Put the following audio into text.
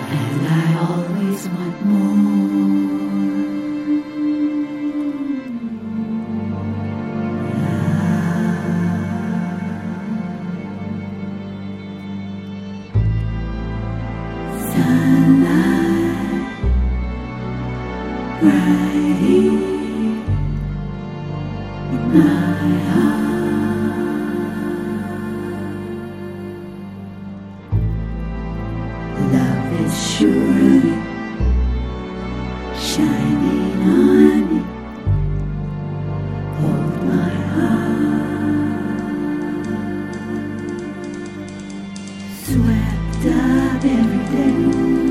and I always want more. Sunlight, bright in my heart. Love is surely shining on me. Hold my heart, swept up every day.